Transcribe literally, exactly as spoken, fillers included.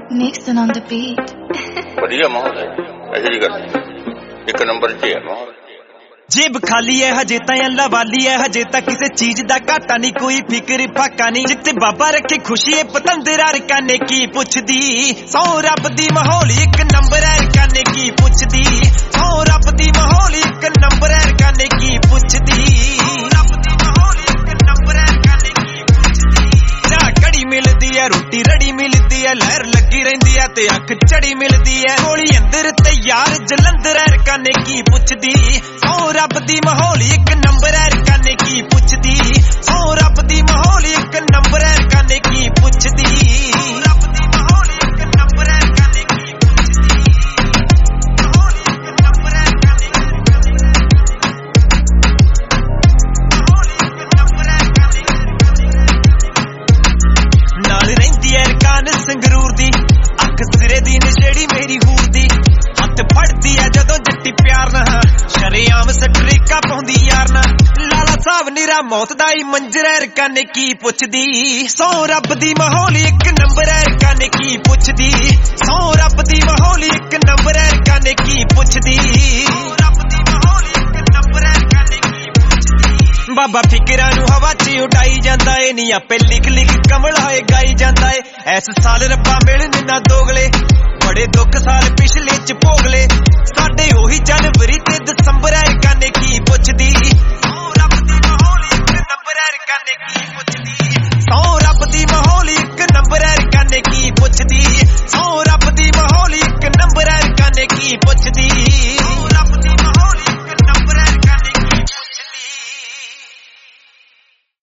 Nixon on the beat. ਵਧੀਆ ਮਾਹੌਲ ਹੈ ਇਹੋ ਜਿਹੀ ਗੱਲ ਇੱਕ ਨੰਬਰ ਤੇ ਹੈ ਮਾਹੌਲ। जेब खाली है हजे तां अल्लाह वाली है हजे तां किसे चीज दा घाटा नहीं कोई फिक्र फाका नहीं जिते बाबा रखे खुशी है पतंदरा रकाने की पुछदी सौ रब दी माहौल एक नंबर है रकाने की पुछदी सौ रब दी माहौल एक नंबर है रकाने की पुछदी रब दी माहौल एक नंबर है रकाने की पुछदी जा कड़ी मिलदी है रोटी रड़ी मिलदी है लहर लगी रहिंदी है ते अख चढ़ी मिलदी है गोली अंदर तैयार जलंधर है रकाने की पुछदी सौ रब दी माहौल एक नंबर है रकाने की पुछदी सौ रब दी माहौल एक नंबर है रकाने की पुछदी रब दी माहौल एक नंबर है रकाने की पुछदी माहौल एक नंबर है रकाने की माहौल एक नंबर है रकाने नाल रहिंदी है रकान संगरूर दी अख सिरे दी नशेड़ी मेरी हूर दी हथ फड़दी है जदों जट्टी प्यार ना शरेआम सटरीका पाउंदी यार ना लाला साहब निरा मौत दा ही मंजर है रकाने की पुछदी सौ रब दी माहौल एक नंबर है रकाने की पुछदी सौ रब दी माहौल एक नंबर है रकाने की पुछदी रब दी माहौल एक नंबर है रकाने की पुछदी बाबा फिकरां नू हवा च उड़ाई जांदा ए नी आपे लिख लिख कमल होए गाई जांदा ए ऐस साल रब्बा मिलने ना दोगले बड़े दुख साल पिछले च भोगले साडे ओही जनवरी ते दसंबर है रकाने की पुछदी सौ रब दी माहौल एक नंबर है रकाने की पुछदी सौ रब दी माहौल एक नंबर है रकाने की पुछदी सौ